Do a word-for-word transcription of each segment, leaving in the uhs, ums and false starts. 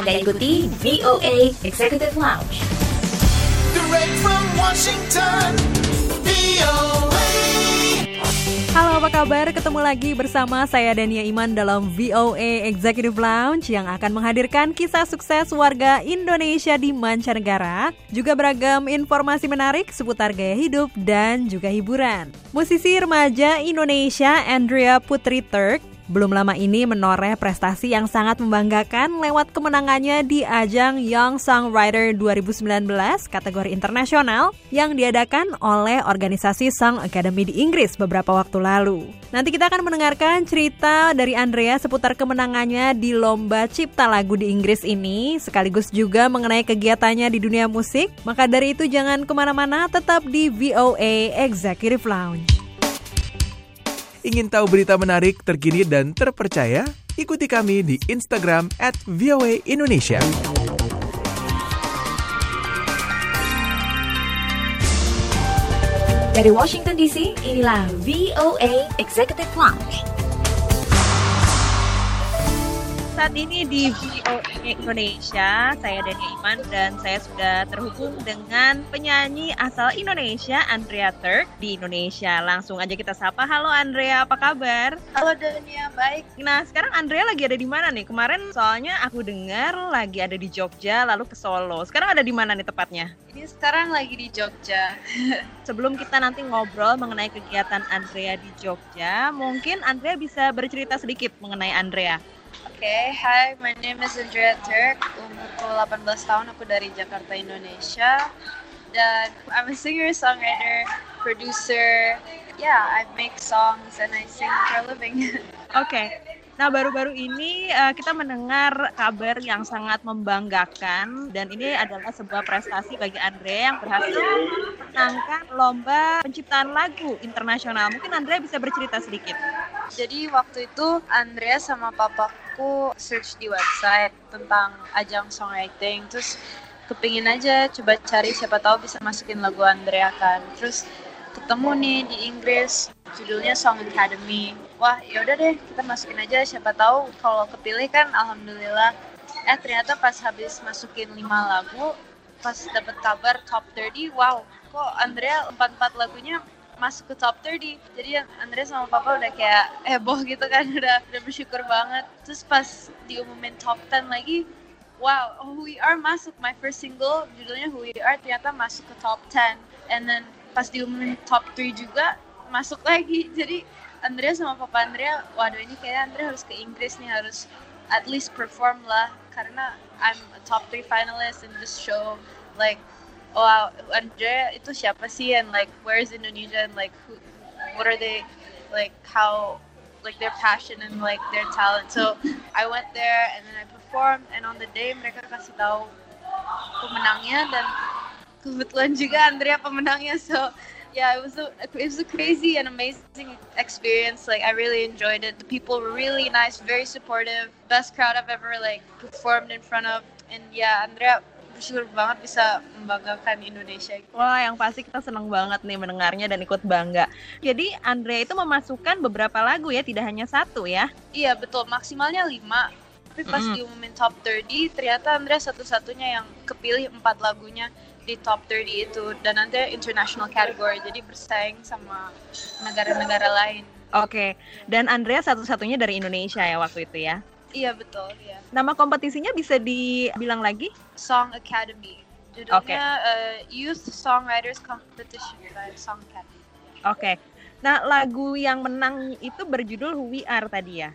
Anda ikuti V O A Executive Lounge. Direct from Washington, V O A. Halo, apa kabar? Ketemu lagi bersama saya Dania Iman dalam V O A Executive Lounge yang akan menghadirkan kisah sukses warga Indonesia di mancanegara, juga beragam informasi menarik seputar gaya hidup dan juga hiburan. Musisi remaja Indonesia Andrea Putri Turk belum lama ini menoreh prestasi yang sangat membanggakan lewat kemenangannya di ajang Young Songwriter dua ribu sembilan belas kategori internasional yang diadakan oleh organisasi Song Academy di Inggris beberapa waktu lalu. Nanti kita akan mendengarkan cerita dari Andrea seputar kemenangannya di lomba cipta lagu di Inggris ini, sekaligus juga mengenai kegiatannya di dunia musik. Maka dari itu jangan kemana-mana, tetap di V O A Executive Lounge. Ingin tahu berita menarik, terkini, dan terpercaya? Ikuti kami di Instagram at V O A Indonesia. Dari Washington D C, inilah V O A Executive Lounge. Saat ini di V O A Indonesia, saya Dania Iman dan saya sudah terhubung dengan penyanyi asal Indonesia, Andrea Turk di Indonesia. Langsung aja kita sapa. Halo Andrea, apa kabar? Halo Dania, baik. Nah, sekarang Andrea lagi ada di mana nih? Kemarin soalnya aku dengar lagi ada di Jogja, lalu ke Solo. Sekarang ada di mana nih tepatnya? Ini sekarang lagi di Jogja. Sebelum kita nanti ngobrol mengenai kegiatan Andrea di Jogja, mungkin Andrea bisa bercerita sedikit mengenai Andrea. Oke, okay, hi, my name is Andrea Turk. Umurku delapan belas tahun, aku dari Jakarta, Indonesia. Dan I'm a singer, songwriter, producer. Yeah, I make songs and I sing for a living. Oke. Okay. Nah, baru-baru ini uh, kita mendengar kabar yang sangat membanggakan, dan ini adalah sebuah prestasi bagi Andrea yang berhasil memenangkan lomba penciptaan lagu internasional. Mungkin Andrea bisa bercerita sedikit. Jadi waktu itu Andrea sama papaku search di website tentang ajang songwriting, terus kepingin aja coba cari siapa tahu bisa masukin lagu Andrea kan. Terus ketemu nih di Inggris, judulnya Song Academy. Wah, yaudah deh, kita masukin aja, siapa tahu kalau kepilih kan alhamdulillah. Eh ternyata pas habis masukin lima lagu, pas dapet kabar top tiga puluh, wow, kok Andrea empat-empat lagunya masuk ke top tiga puluh. Jadi Andrea sama papa udah kayak heboh gitu kan, udah, udah bersyukur banget. Terus pas diumumin top sepuluh lagi, wow, Who We Are masuk, my first single judulnya Who We Are ternyata masuk ke top sepuluh. And then pas diumumin top tiga juga masuk lagi. Jadi Andrea sama papa Andrea, waduh ini kayak Andrea harus ke Inggris nih, harus at least perform lah, karena I'm a top three finalist in this show. Like, wow, Andrea itu siapa sih, and like where is Indonesia, and like who, what are they, like how, like their passion and like their talent. So I went there and then I performed, and on the day mereka kasih tahu pemenangnya, dan kebetulan juga Andrea pemenangnya. So yeah, it was a it was a crazy and amazing experience. Like I really enjoyed it. The people were really nice, very supportive. Best crowd I've ever like performed in front of. And yeah, Andrea bersyukur banget bisa membanggakan Indonesia. Wah, yang pasti kita senang banget nih mendengarnya dan ikut bangga. Jadi Andrea itu memasukkan beberapa lagu ya, tidak hanya satu ya? Iya betul, maksimalnya lima. Tapi pas mm. diumumin top tiga puluh, ternyata Andrea satu-satunya yang kepilih empat lagunya di top tiga puluh itu, dan Andrea international category, jadi bersaing sama negara-negara lain. Oke, okay. Dan Andrea satu-satunya dari Indonesia ya waktu itu ya? Iya betul, iya. Nama kompetisinya bisa dibilang lagi? Song Academy. Judulnya okay. uh, Youth Songwriters Competition by Song Academy. Oke. Okay. Nah, lagu yang menang itu berjudul Who We Are tadi ya?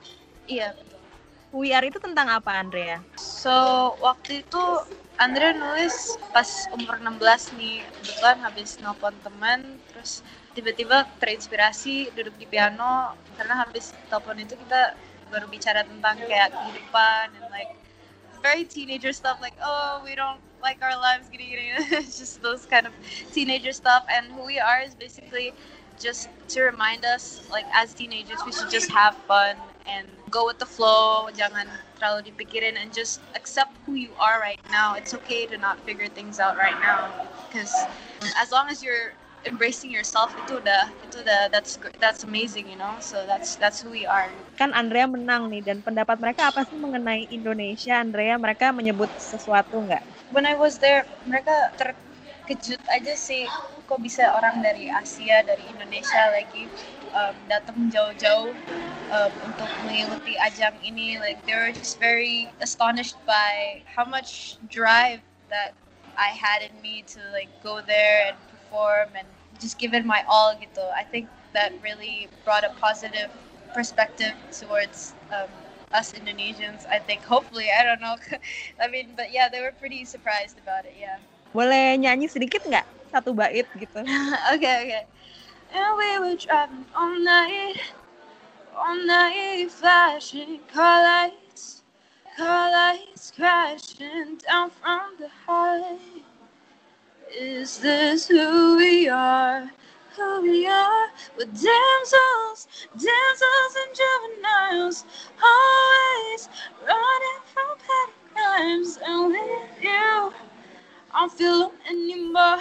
Iya betul. Who We Are itu tentang apa, Andrea? So, waktu itu Andrea nulis pas umur enam belas nih, kebetulan habis nelpon teman, terus tiba-tiba terinspirasi duduk di piano, karena habis telepon itu kita baru bicara tentang kayak kehidupan and like very teenager stuff, like oh we don't like our lives gini-gini. It's just those kind of teenager stuff, and Who We Are is basically just to remind us like as teenagers we should just have fun and go with the flow, jangan terlalu dipikirin, and just accept who you are right now. It's okay to not figure things out right now, because as long as you're embracing yourself itu udah itu udah that's gr- that's amazing, you know. So that's that's who we are. Kan Andrea menang nih, dan pendapat mereka apa sih mengenai Indonesia, Andrea? Mereka menyebut sesuatu nggak? When I was there, mereka terkejut aja sih, kok bisa orang dari Asia, dari Indonesia lagi um, datang jauh-jauh um, untuk mengikuti ajang ini. Like they were just very astonished by how much drive that I had in me to like go there and perform and just give it my all gitu. I think that really brought a positive perspective towards um, us Indonesians. I think hopefully, I don't know. I mean, but yeah, they were pretty surprised about it. Yeah. Boleh nyanyi sedikit nggak? Satu bait gitu. Okay, okay. And we were driving all night, all night, flashing car lights, car lights crashing down from the high. Is this who we are? Who we are? We're damsels, damsels and juveniles, always running from petty crimes. And with you, I don't feel anymore.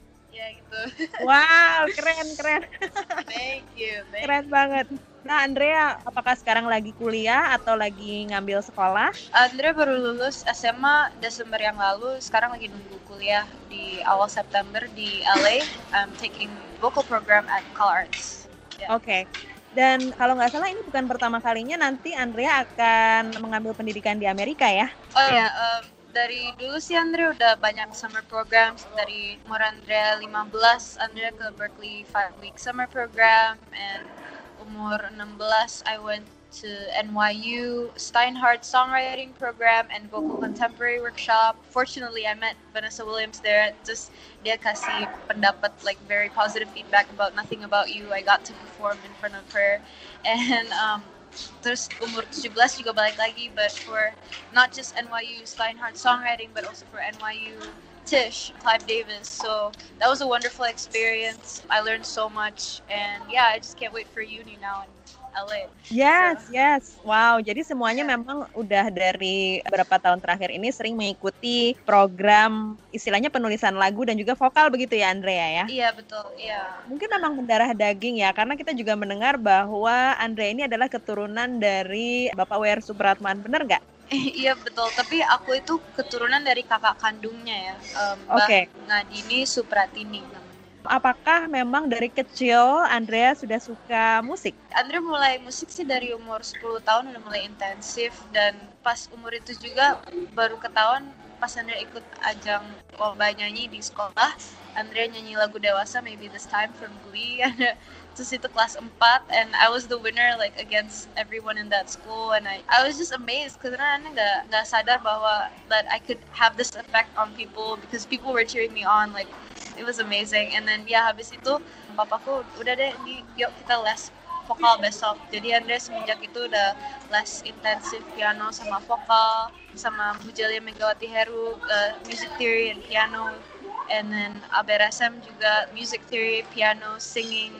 Ya gitu. Wow, keren keren. Thank you. Thank Keren banget. Nah, Andrea, apakah sekarang lagi kuliah atau lagi ngambil sekolah? Andrea baru lulus S M A Desember yang lalu, sekarang lagi nunggu kuliah di awal September di L A. I'm taking vocal program at CalArts. Yeah. Oke. Okay. Dan kalau nggak salah ini bukan pertama kalinya nanti Andrea akan mengambil pendidikan di Amerika ya? Oh ya, um, dari dulu sih Andrea udah banyak summer programs. Dari umur Andrea lima belas, Andrea ke Berkeley five week summer program, and umur enam belas, I went to N Y U Steinhardt songwriting program and vocal contemporary workshop. Fortunately, I met Vanessa Williams there. Just dia kasih pendapat, like very positive feedback about Nothing About You. I got to perform in front of her, and um, terus umur tujuh belas juga balik lagi, but for not just N Y U Steinhardt songwriting, but also for N Y U Tisch, Clive Davis. So that was a wonderful experience. I learned so much, and yeah, I just can't wait for uni now in L A. Yes, So, yes. Wow, jadi semuanya memang udah dari beberapa tahun terakhir ini sering mengikuti program istilahnya penulisan lagu dan juga vokal begitu ya, Andrea ya? iya betul, iya. Mungkin memang mendarah daging ya, karena kita juga mendengar bahwa Andrea ini adalah keturunan dari Bapak W R Supratman, benar nggak? Iya betul, tapi aku itu keturunan dari kakak kandungnya ya, um, Oke. Mbak Ngadini Supratini namanya. Apakah memang dari kecil Andrea sudah suka musik? Andrea mulai musik sih dari umur sepuluh tahun, udah mulai intensif, dan pas umur itu juga baru ketahuan pas Andrea ikut ajang lomba nyanyi di sekolah. Andrea nyanyi lagu dewasa, Maybe This Time from Glee. Terus itu kelas empat, and I was the winner like against everyone in that school, and I I was just amazed karena Andrea nggak nggak sadar bahwa that I could have this effect on people because people were cheering me on, like it was amazing. And then ya habis itu papaku udah deh, di, yuk kita les vokal besok. Jadi Andrea semenjak itu udah les intensif piano sama vokal sama Bu Jalia Megawati Heru, uh, music theory and piano, and then A B R S M juga music theory, piano, singing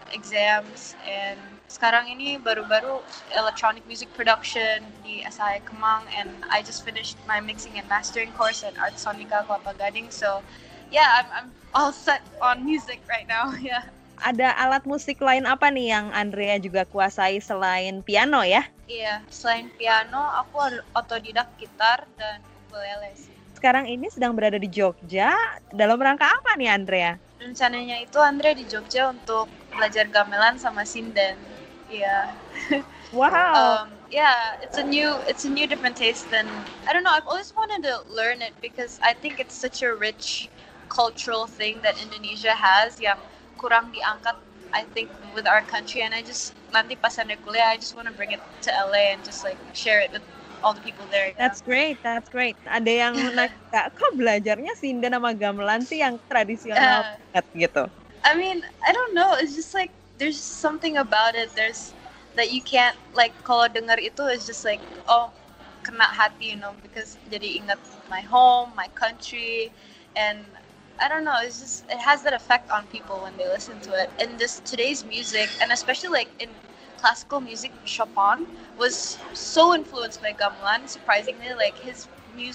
exams, and sekarang ini baru-baru electronic music production di S I Kemang, and I just finished my mixing and mastering course at Art Sonica Kelapa Gading. So yeah, I'm I'm all set on music right now. Yeah. Ada alat musik lain apa nih yang Andrea juga kuasai selain piano ya? Iya, selain piano, aku otodidak gitar dan ukulele sih. Sekarang ini sedang berada di Jogja, dalam rangka apa nih Andrea? Rencananya itu Andrea di Jogja untuk belajar gamelan sama sinden. Iya. Wow. Um, yeah, it's a new, it's a new different taste, and I don't know. I've always wanted to learn it because I think it's such a rich cultural thing that Indonesia has yang kurang diangkat, I think, with our country. And I just nanti pas Andrea kuliah, I just want to bring it to L A and just like share it with all the people there. That's great, that's great. Ada yang nanya, kok belajarnya sinden sama gamelan sih yang tradisional Uh, banget gitu? I mean, I don't know. It's just like there's something about it. There's that you can't like kalau dengar itu, it's just like oh kena hati, you know, because jadi ingat my home, my country, and I don't know. It's just it has that effect on people when they listen to it. And this today's music, and especially like in classical music, Chopin was so influenced by gamelan. Surprisingly, like his music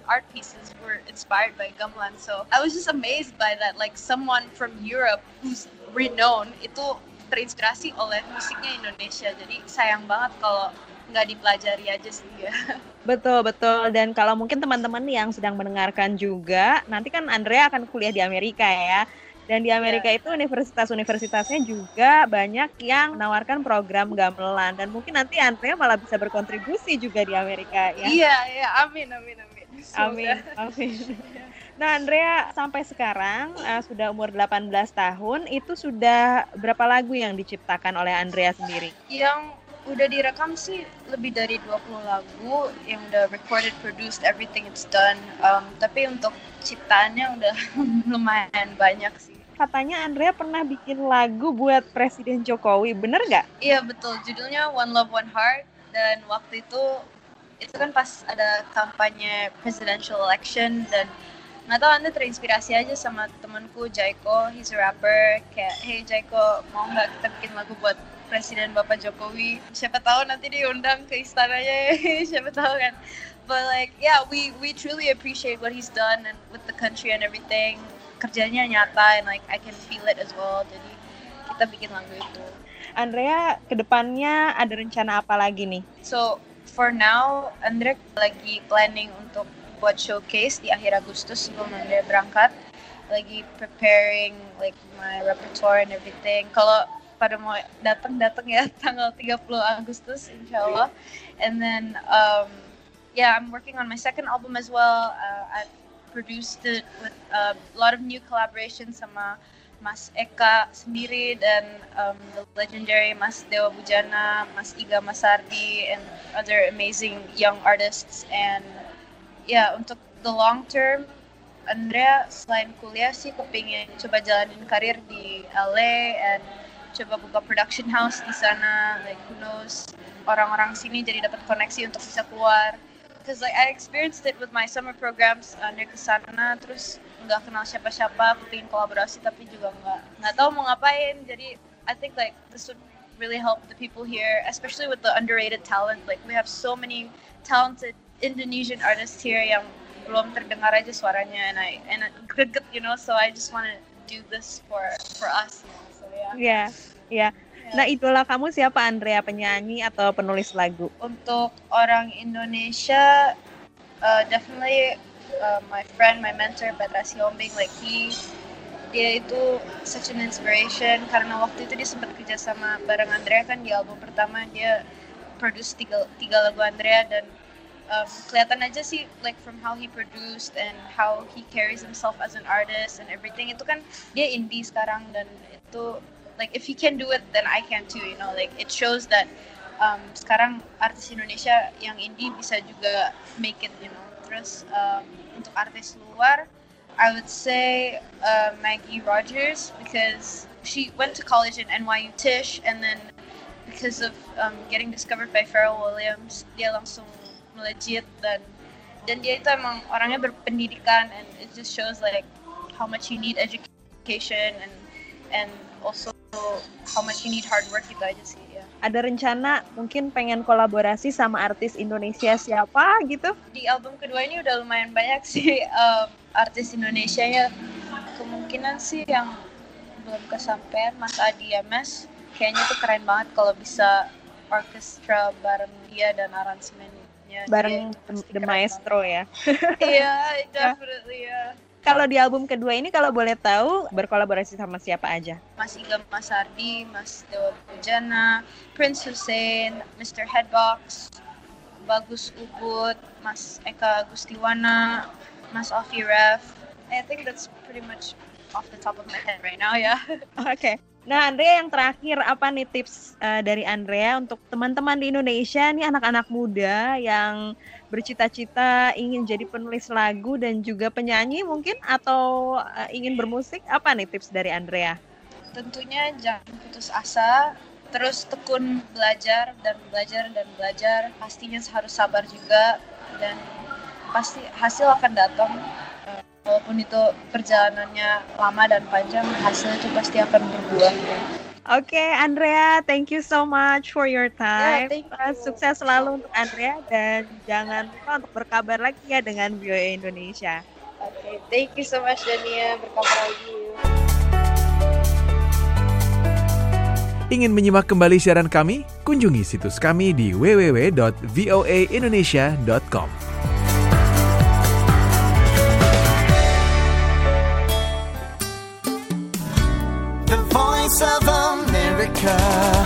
art pieces were inspired by gamelan. So I was just amazed by that. Like someone from Europe who's renowned itu terinspirasi oleh musiknya Indonesia. Jadi sayang banget kalau nggak dipelajari aja sih ya. Betul, betul. Dan kalau mungkin teman-teman yang sedang mendengarkan juga, nanti kan Andrea akan kuliah di Amerika ya. Dan di Amerika Yeah. itu universitas-universitasnya juga banyak yang menawarkan program gamelan. Dan mungkin nanti Andrea malah bisa berkontribusi juga di Amerika ya. Iya, iya, amin, amin, amin. Amin, amin. Nah Andrea, sampai sekarang uh, sudah umur delapan belas tahun, itu sudah berapa lagu yang diciptakan oleh Andrea sendiri? Yang udah direkam sih lebih dari dua puluh lagu yang udah recorded, produced, everything it's done. Um, tapi untuk ciptaannya udah lumayan banyak sih. Katanya Andrea pernah bikin lagu buat Presiden Jokowi, bener nggak? Iya betul, judulnya One Love One Heart. Dan waktu itu itu kan pas ada kampanye presidential election, dan nggak tahu Anda terinspirasi aja sama temanku Jaiko, he's a rapper. Kayak, hey Jaiko, mau nggak kita bikin lagu buat Presiden Bapak Jokowi? Siapa tahu nanti diundang ke istananya, siapa tahu kan. But like, yeah, we we truly appreciate what he's done and with the country and everything. Kerjanya nyata, and like I can feel it as well. Jadi kita bikin lagu itu. Andrea, kedepannya ada rencana apa lagi nih? So for now, Andrea lagi planning untuk buat showcase di akhir Agustus sebelum Andrea berangkat. Lagi preparing like my repertoire and everything. Kalau pada mau datang-datang ya tanggal tiga puluh Agustus insya Allah. And then um, yeah, I'm working on my second album as well. Uh, I've produced it with uh, a lot of new collaborations sama Mas Eka sendiri dan um, the legendary Mas Dewa Bujana, Mas Iga Masardi, and other amazing young artists. And yeah, untuk the long term, Andrea selain kuliah sih kepingin coba jalanin karir di L A and coba buka production house di sana. Like who knows, orang-orang sini jadi dapat koneksi untuk bisa keluar. Because like I experienced it with my summer programs, Andrea ke sana terus nggak kenal siapa-siapa, kepingin kolaborasi tapi juga nggak nggak tahu mau ngapain. Jadi I think like this would really help the people here, especially with the underrated talent. Like we have so many talented Indonesian artists here yang belum terdengar aja suaranya, and I and I, greget, you know, so I just want to do this for for us, you know, so yeah. Iya, iya. Nah, idola kamu siapa Andrea, penyanyi atau penulis lagu? Untuk orang Indonesia, uh, definitely uh, my friend, my mentor Petra Sihombing, like he, dia itu such an inspiration karena waktu itu dia sempat kerja sama bareng Andrea kan di album pertama, dia produce tiga, tiga lagu Andrea, dan um, kelihatan aja sih like from how he produced and how he carries himself as an artist and everything, itu kan dia indie sekarang, dan itu like if he can do it then I can too, you know, like it shows that um, sekarang artis Indonesia yang indie bisa juga make it, you know. Terus um, untuk artis luar, I would say uh, Maggie Rogers, because she went to college in N Y U Tisch, and then because of um, getting discovered by Pharrell Williams, dia langsung melejit, dan dan dia itu emang orangnya berpendidikan, and it just shows like how much you need education and and also how much you need hard work, gitu aja sih ya. Ada rencana mungkin pengen kolaborasi sama artis Indonesia siapa gitu? Di album kedua ini udah lumayan banyak sih um, artis Indonesia ya. Kemungkinan sih yang belum kesampaian Mas Adi M S, kayaknya tuh keren banget kalau bisa orkestra bareng dia dan aransemennya bareng The Maestro ya. Iya, definitely ya. Kalau di album kedua ini kalau boleh tahu berkolaborasi sama siapa aja? Mas Iga Masardi, Mas Dewa Bujana, Prince Hussein, mister Headbox, Bagus Ubud, Mas Eka Gustiwana, Mas Alfie Ref. I think that's pretty much off the top of my head right now ya. Oke. Okay. Nah, Andrea, yang terakhir apa nih tips uh, dari Andrea untuk teman-teman di Indonesia nih, anak-anak muda yang bercita-cita ingin jadi penulis lagu dan juga penyanyi mungkin, atau uh, ingin bermusik, apa nih tips dari Andrea? Tentunya jangan putus asa, terus tekun belajar dan belajar dan belajar. Pastinya harus sabar juga, dan pasti hasil akan datang. Walaupun itu perjalanannya lama dan panjang, hasilnya itu pasti akan berbuah. Oke, Andrea, thank you so much for your time. Yeah, thank Uh, you. Sukses selalu untuk Andrea dan jangan lupa untuk berkabar lagi ya dengan V O A Indonesia. Oke, thank you so much Dania, berkabar lagi. Ingin menyimak kembali siaran kami? Kunjungi situs kami di w w w dot v o a indonesia dot com. The Voice of America.